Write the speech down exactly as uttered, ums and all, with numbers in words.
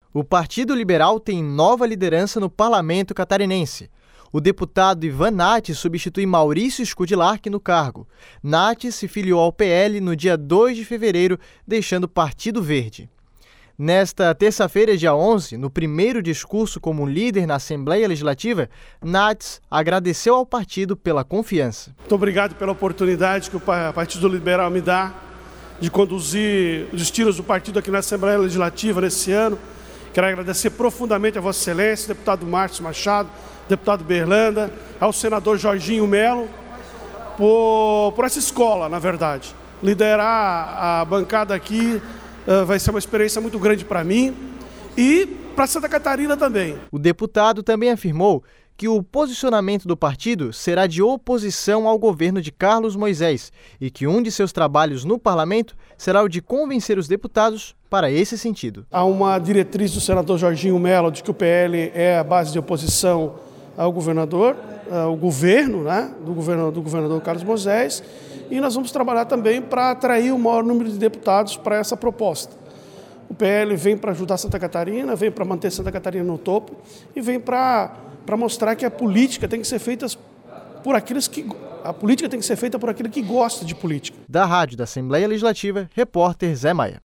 O Partido Liberal tem nova liderança no parlamento catarinense. O deputado Ivan Nath substitui Maurício Scudlark no cargo. Nath se filiou ao P L no dia dois de fevereiro, deixando o Partido Verde. Nesta terça-feira, dia onze, no primeiro discurso como líder na Assembleia Legislativa, Nath agradeceu ao partido pela confiança. Muito obrigado pela oportunidade que o Partido Liberal me dá de conduzir os destinos do partido aqui na Assembleia Legislativa nesse ano. Quero agradecer profundamente a Vossa Excelência, deputado Márcio Machado, deputado Berlanda, ao senador Jorginho Melo, por, por essa escola, na verdade. Liderar a bancada aqui uh, vai ser uma experiência muito grande para mim e para Santa Catarina também. O deputado também afirmou que o posicionamento do partido será de oposição ao governo de Carlos Moisés e que um de seus trabalhos no parlamento será o de convencer os deputados para esse sentido. Há uma diretriz do senador Jorginho Melo de que o P L é a base de oposição ao governador, ao governo, né, do, governador, do governador Carlos Moisés, e nós vamos trabalhar também para atrair o maior número de deputados para essa proposta. O P L vem para ajudar Santa Catarina, vem para manter Santa Catarina no topo e vem para para mostrar que a política tem que ser feita por aqueles que a política tem que ser feita por aquele que gosta de política. Da Rádio da Assembleia Legislativa, repórter Zé Maia.